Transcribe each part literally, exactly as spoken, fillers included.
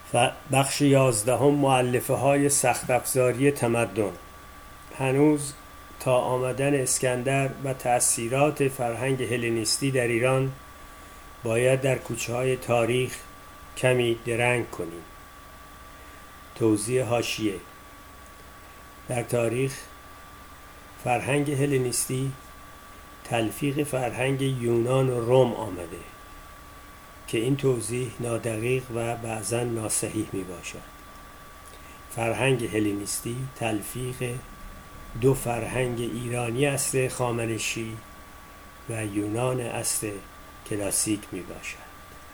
و بخش یازدهم مؤلفه های سخت افزاری تمدن. هنوز تا آمدن اسکندر و تأثیرات فرهنگ هلنیستی در ایران باید در کوچه های تاریخ کمی درنگ کنیم. توضیح حاشیه: در تاریخ فرهنگ هلنیستی تلفیق فرهنگ یونان و روم آمده که این توضیح نادقیق و بعضاً ناصحیح می باشد. فرهنگ هلنیستی تلفیق دو فرهنگ ایرانی اصل خامنشی و یونان اصل کلاسیک می باشد.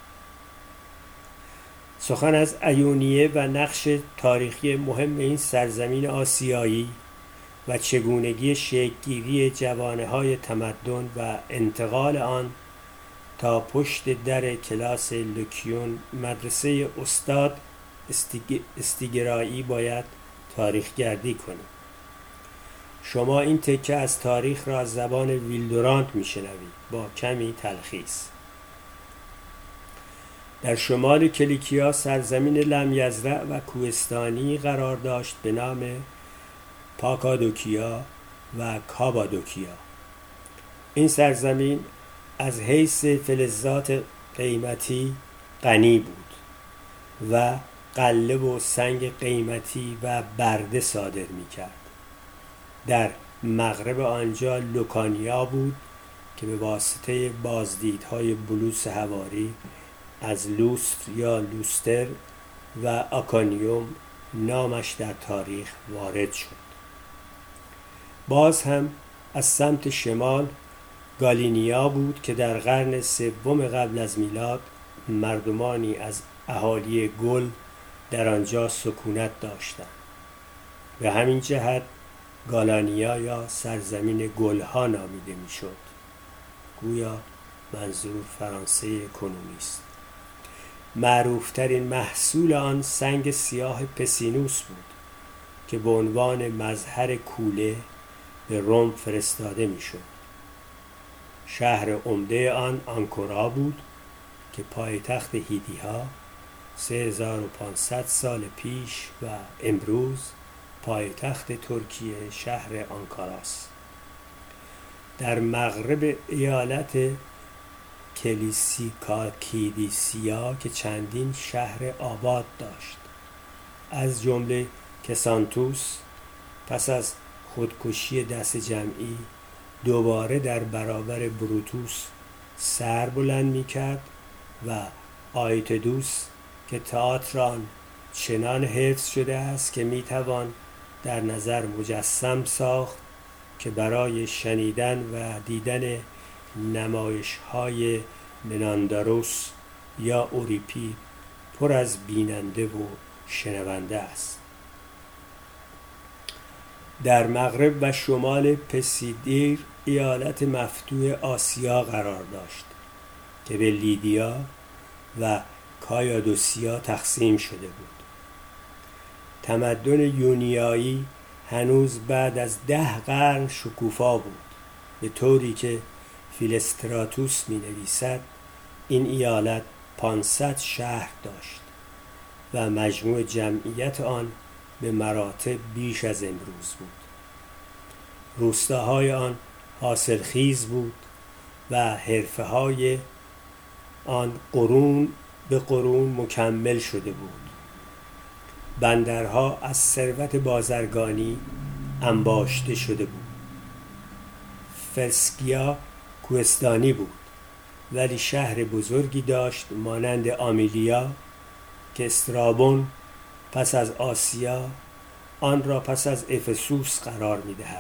سخن از ایونیه و نقش تاریخی مهم این سرزمین آسیایی و چگونگی شکل‌گیری جوانه‌های تمدن و انتقال آن تا پشت در کلاس لوکیون مدرسه استاد استیگرایی باید تاریخ گردی کنیم. شما این تکه از تاریخ را از زبان ویلدورانت میشنوید با کمی تلخیص. در شمال کلیکیا سرزمین لمیزرع و کوهستانی قرار داشت به نام پاکادوکیا و کابادوکیا. این سرزمین از حیث فلزات قیمتی غنی بود و قله و سنگ قیمتی و برده صادر می کرد. در مغرب آنجا لوکانیا بود که به واسطه بازدیدهای بلوس هواری از لوستر یا لوستر و آکانیوم نامش در تاریخ وارد شد. باز هم از سمت شمال گالینیا بود که در قرن سوم قبل از میلاد مردمانی از اهالی گل در آنجا سکونت داشتند. به همین جهت گالانیا یا سرزمین گلها نامیده میشد. گویا منظور فرانسه کنونی است. معروفترین محصول آن سنگ سیاه پسینوس بود که به عنوان مظهر کوله به روم فرستاده میشد. شهر عمده آن آنکورا بود که پایتخت هیدی‌ها سه هزار و پانصد سال پیش و امروز پایتخت ترکیه شهر آنکاراست. در مغرب ایالت کلیسیکاکیدیسیا که چندین شهر آباد داشت، از جمله کسانتوس پس از خودکشی دست جمعی دوباره در برابر بروتوس سر بلند می کرد و آیتدوس که تئاتر آن چنان حفظ شده است که می توان در نظر مجسم ساخت که برای شنیدن و دیدن نمایش های منانداروس یا اوریپی پر از بیننده و شنونده است. در مغرب و شمال پسیدیر ایالت مفتوح آسیا قرار داشت که به لیدیا و کایادوسیا تقسیم شده بود. تمدن یونیایی هنوز بعد از ده قرن شکوفا بود، به طوری که فیلستراتوس می نویسد این ایالت پانصد شهر داشت و مجموع جمعیت آن به مراتب بیش از امروز بود. روستاهای آن حاصلخیز بود و حرفه‌های آن قرون به قرون مکمل شده بود. بندرها از ثروت بازرگانی انباشته شده بود. فرسکیا کوهستانی بود ولی شهر بزرگی داشت مانند آمیلیا که استرابون پس از آسیا آن را پس از افسوس قرار می دهد.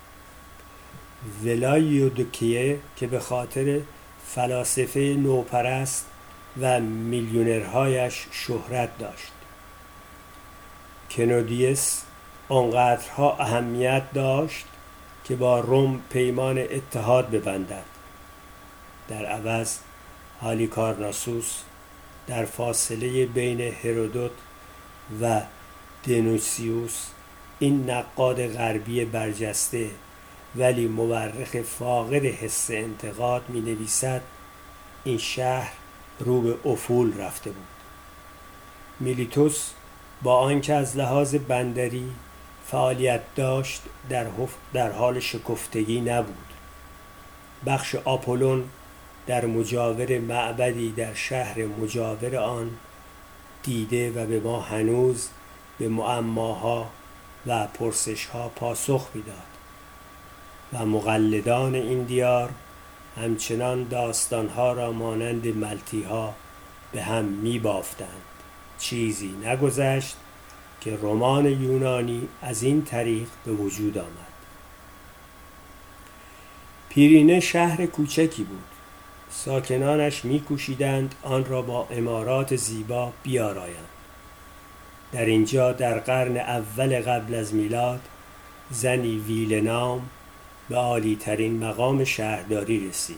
ولایودوکیه که به خاطر فلاسفه نوپرست و میلیونرهایش شهرت داشت. کنودیس آنقدرها اهمیت داشت که با روم پیمان اتحاد ببندد. در عوض هالیکارناسوس در فاصله بین هرودوت و دنوسیوس، این نقاد غربی برجسته ولی مورخ فاقد حس انتقاد می نویسد این شهر رو به افول رفته بود. میلیتوس با آنکه از لحاظ بندری فعالیت داشت در, در حال شکفتگی نبود. بخش آپولون در مجاور معبدی در شهر مجاور آن دیده و به ما هنوز به معماها و پرسشها پاسخ میداد و مقلدان این دیار همچنان داستانها را مانند ملتیها به هم می بافتند. چیزی نگذشت که رمان یونانی از این طریق به وجود آمد. پیرینه شهر کوچکی بود. ساکنانش می کوشیدند آن را با عمارات زیبا بیارایند. در اینجا در قرن اول قبل از میلاد زنی ویلنام به عالی ترین مقام شهرداری رسید.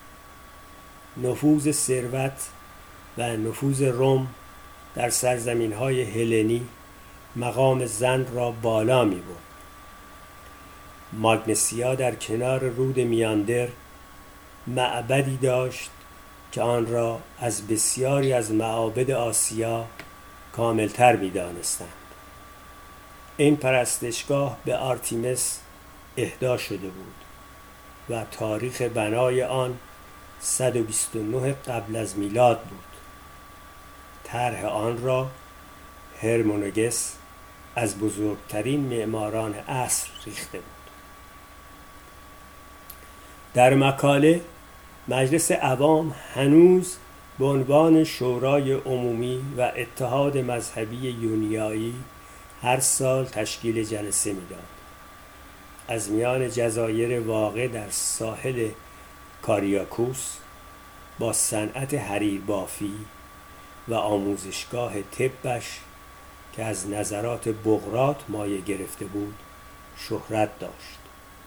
نفوذ ثروت و نفوذ روم در سرزمین های هلنی مقام زن را بالا می برد. ماگنسیا در کنار رود میاندر معبدی داشت که آن را از بسیاری از معابد آسیا کاملتر می دانستند. این پرستشگاه به آرتیمس اهدا شده بود و تاریخ بنای آن صد و بیست و نه قبل از میلاد بود. طرح آن را هرمونگس از بزرگترین معماران عصر ریخته بود. در مکاله مجلس عوام هنوز به عنوان شورای عمومی و اتحاد مذهبی یونیایی هر سال تشکیل جلسه می‌داد. از میان جزایر واقع در ساحل کاریاکوس با صنعت حریر بافی و آموزشگاه طبش که از نظرات بقراط مایه گرفته بود شهرت داشت.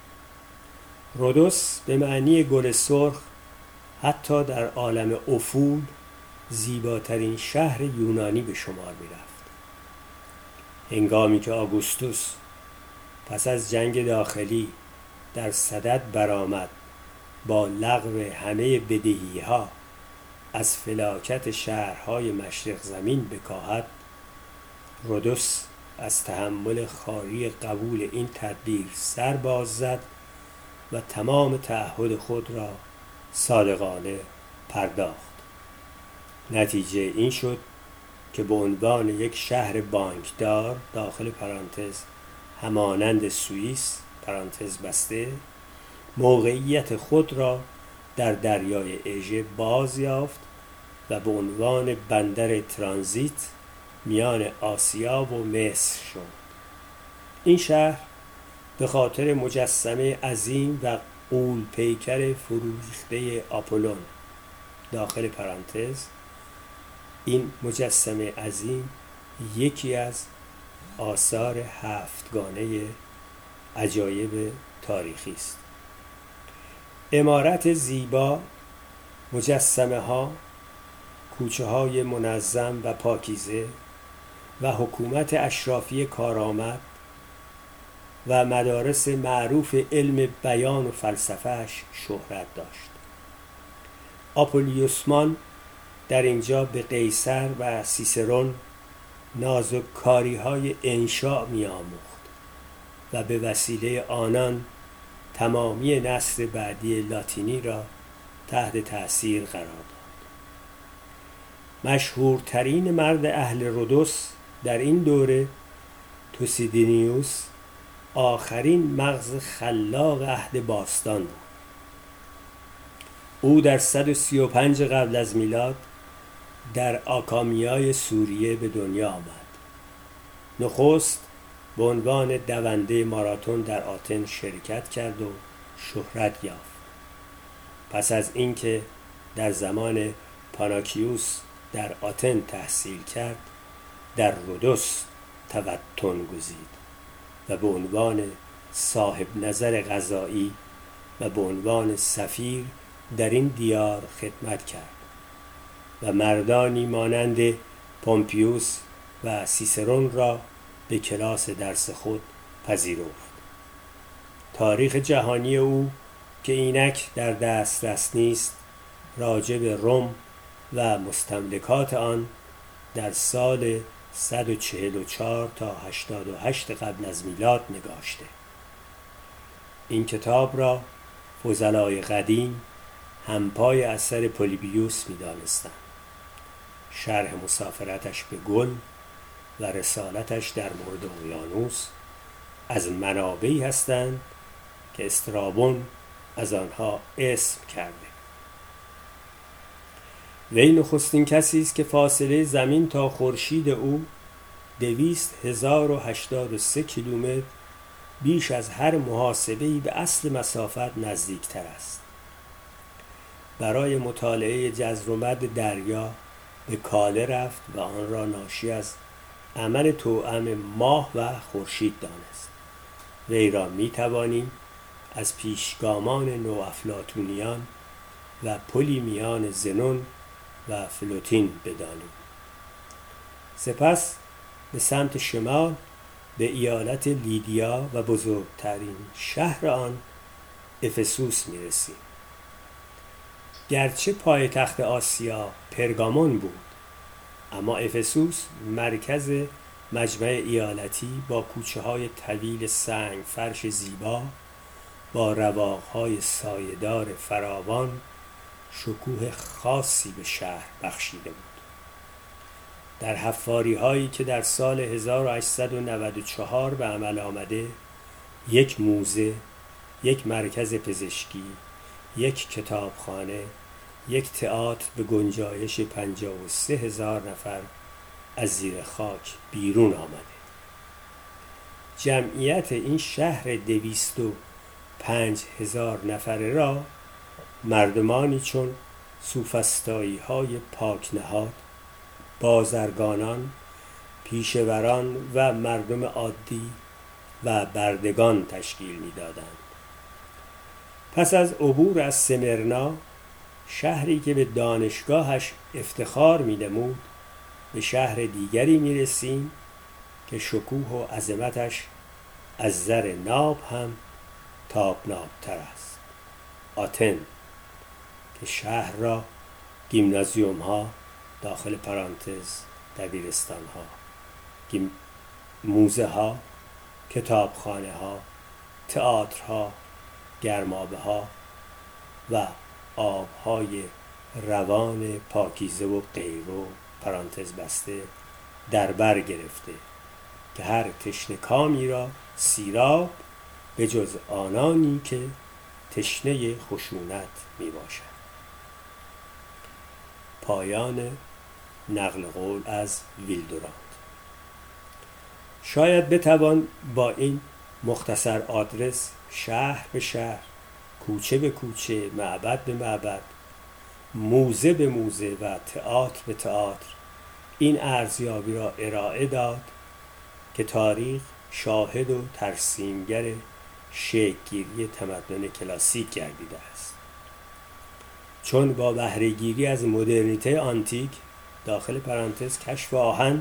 رودوس به معنی گل سرخ حتی در عالم افول زیباترین شهر یونانی به شمار می رفت. هنگامی که آگوستوس پس از جنگ داخلی در صدد برآمد با لغو همه بدهی‌ها از فلاکت شهرهای مشرق زمین بکاهد، رودوس از تحمل خاری قبول این تدبیر سر باز زد و تمام تعهد خود را صادقانه پرداخت. نتیجه این شد که به عنوان یک شهر بانکدار داخل پرانتز همانند سوئیس پرانتز بسته موقعیت خود را در دریای اژه باز یافت و به عنوان بندر ترانزیت میان آسیا و مصر شد. این شهر به خاطر مجسمه عظیم و غول پیکر فروریخته آپولون داخل پرانتز، این مجسمه عظیم یکی از آثار هفتگانه عجایب تاریخی است. عمارت زیبا، مجسمه ها، کوچه های منظم و پاکیزه و حکومت اشرافی کارآمد و مدارس معروف علم بیان و فلسفهش شهرت داشت. آپولیوسمان در اینجا به قیصر و سیسرون نازک‌کاری های انشاء می آموخت و به وسیله آنان تمامی نسل بعدی لاتینی را تحت تأثیر قرار داد. مشهورترین مرد اهل رودوس در این دوره توسیدینیوس، آخرین مغز خلاق عهد باستان بود. او در صد و سی و پنج قبل از میلاد در آکامیای سوریه به دنیا آمد. نخست به عنوان دونده ماراتون در آتن شرکت کرد و شهرت یافت. پس از اینکه در زمان پاناکیوس در آتن تحصیل کرد، در رودوس توطن گزید و به عنوان صاحب نظر قضایی و به عنوان سفیر در این دیار خدمت کرد و مردانی مانند پومپیوس و سیسرون را به کلاس درس خود پذیرفت. تاریخ جهانی او که اینک در دسترس نیست راجع به روم و مستملکات آن در سال صد و چهل و چهار تا هشتاد و هشت قبل از میلاد نگاشته. این کتاب را فضلای قدیم همپای اثر پولیبیوس می دانستند. شرح مسافرتش به گل و رسالتش در مورد اقیانوس از منابعی هستند که استرابون از آنها اسم کرده. وی نخستین کسی است که فاصله زمین تا خورشید او دویست هزار و هشتاد و سه کیلومتر بیش از هر محاسبه‌ای به اصل مسافت نزدیکتر است. برای مطالعه جزر و مد دریا به کاله رفت و آن را ناشی از عمل توأم ماه و خورشید دانست. وی را می توانیم از پیشگامان نوافلاطونیان و پلی میان زنون و فلوتین بدانیم. سپس به سمت شمال به ایالت لیدیا و بزرگترین شهر آن افسوس می رسیم. گرچه پایتخت آسیا پرگامون بود، اما افسوس مرکز مجمع ایالتی با کوچه های طویل سنگ فرش زیبا با رواقهای سایه‌دار فراوان شکوه خاصی به شهر بخشیده بود. در حفاری هایی که در سال هزار و هشتصد و نود و چهار به عمل آمده، یک موزه، یک مرکز پزشکی، یک کتابخانه، یک تئاتر به گنجایش پنجاه و سه هزار نفر از زیر خاک بیرون آمده. جمعیت این شهر دویست و پنج هزار نفره را مردمانی چون سوفسطایی های پاک نهاد، بازرگانان، پیشوران و مردم عادی و بردگان تشکیل می دادند. پس از عبور از سمرنا، شهری که به دانشگاهش افتخار می نمود، به شهر دیگری می رسیم که شکوه و عظمتش از زر ناب هم تابناکتر است. آتن، که شهر را گیمنازیوم ها، داخل پرانتز دبیرستان ها، گیم... موزه ها، کتابخانه ها، تئاتر ها، گرمابه ها و آب های روان پاکیزه و غیره پرانتز بسته در بر گرفته که هر تشنه کامی را سیراب به جز آنانی که تشنه خشونت می باشد. پایان نقل قول از ویلدوراند. شاید بتوان با این مختصر آدرس شهر به شهر، کوچه به کوچه، معبد به معبد، موزه به موزه و تئاتر به تئاتر این ارزیابی را ارائه داد که تاریخ شاهد و ترسیمگر شکل‌گیری تمدن کلاسیک گردیده است. چون با بهره‌گیری از مدرنیته آنتیک، داخل پرانتز کشف آهن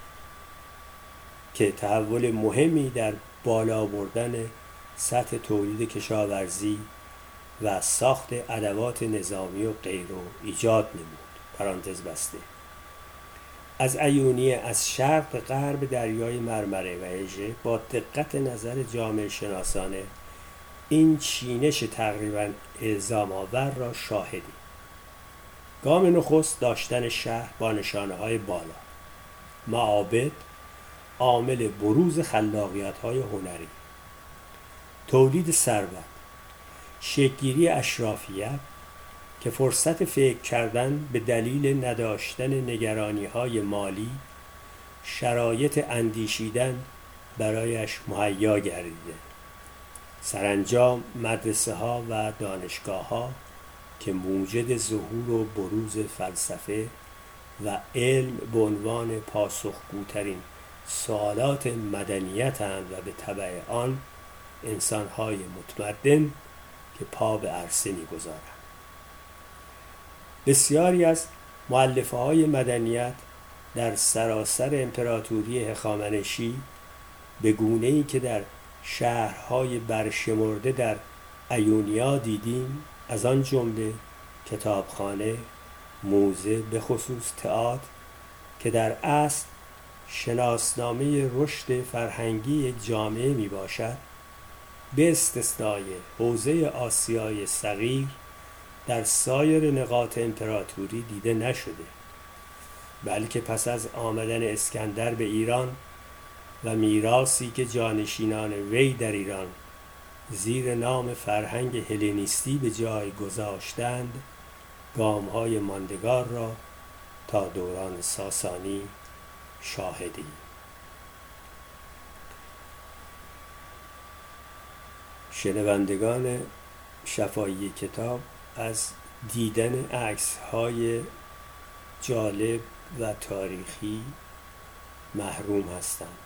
که تحول مهمی در بالا بردن سطح تولید کشاورزی و ساخت ادوات نظامی و غیره ایجاد نمود، پرانتز بسته، از ایونیه از شرق به غرب دریای مرمره و اژه با دقت نظر جامعه شناسانه این چینش تقریباً الزام آور را شاهدیم. گام نخست داشتن شهر با نشانه های بالا، معابد، عامل بروز خلاقیت های هنری، تولید ثروت، شکل‌گیری اشرافیت که فرصت فکر کردن به دلیل نداشتن نگرانی های مالی، شرایط اندیشیدن برایش مهیا گردیده، سرانجام مدرسه ها و دانشگاه ها که موجد ظهور و بروز فلسفه و علم به عنوان پاسخگوترین سوالات مدنیت‌اند و به تبع آن انسان‌های متمدن که پا به عرصه می‌گذارند. بسیاری از مؤلفه‌های مدنیت در سراسر امپراتوری هخامنشی به گونه‌ای که در شهرهای برشمرده در ایونیا دیدیم، از آن جمله کتابخانه، موزه، به خصوص تئاتر که در اصل شناسنامه رشد فرهنگی یک جامعه می باشد، به استثنای حوزه آسیای صغیر در سایر نقاط امپراتوری دیده نشده، بلکه پس از آمدن اسکندر به ایران و میراثی که جانشینان وی در ایران زیر نام فرهنگ هلنیستی به جای گذاشتند، گام‌های ماندگار را تا دوران ساسانی شاهدیم. شنوندگان شفاهی کتاب از دیدن عکس‌های جالب و تاریخی محروم هستند.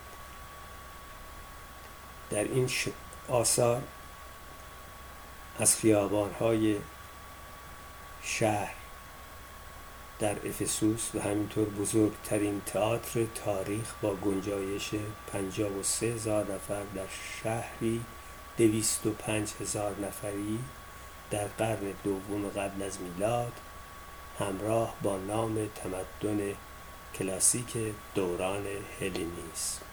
در این آثار از خیابان‌های شهر در افسوس و همینطور بزرگترین تئاتر تاریخ با گنجایش پنجاه و سه هزار نفر در شهری دویست و پنج هزار نفری در قرن دوم قبل از میلاد، همراه با نام تمدن کلاسیک دوران هلنیسم